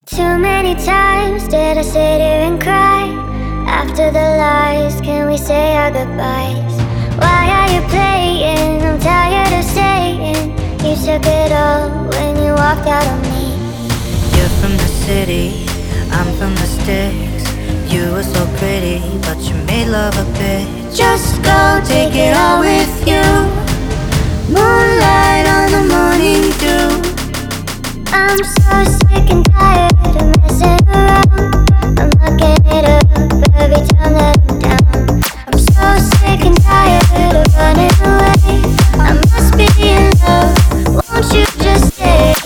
Too many times did I sit here and cry. After the lies, can we say our goodbyes? Why are you playing? I'm tired of saying you took it all when you walked out on me. You're from the city, I'm from the sticks. You were so pretty, but you made love a bitch. Just go take it all with you. Moonlight on the morning dew. I'm so sick and tired of messing around. I'm looking it up every time that I'm down. I'm so sick and tired of running away. I must be in love, won't you just stay?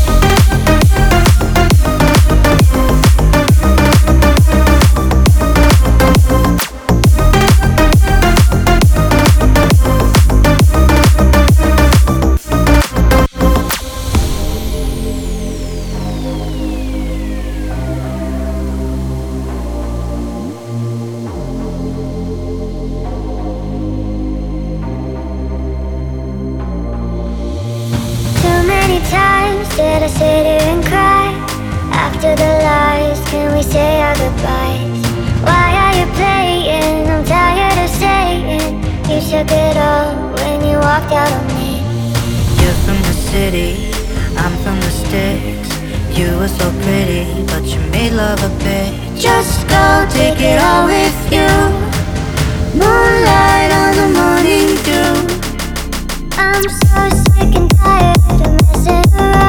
Times did I sit here and cry? After the lies, can we say our goodbyes? Why are you playing? I'm tired of saying you took it all when you walked out on me. You're from the city, I'm from the sticks. You were so pretty, but you made love a bitch. Just go take it all with you. Moonlight on the morning dew. I'm so sick and tired of messing around.